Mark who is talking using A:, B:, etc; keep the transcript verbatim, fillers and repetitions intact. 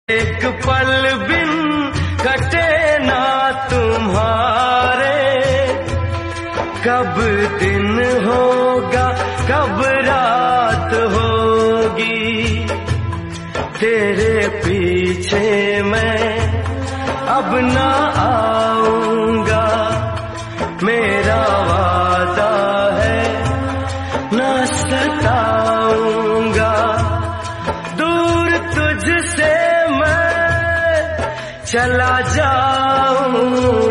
A: एक पल बिन कटे ना तुम्हारे, कब दिन होगा कब रात होगी, तेरे पीछे मैं अब ना आऊंगा, मेरा वादा है ना सताऊंगा, दूर तुझसे मैं चला जा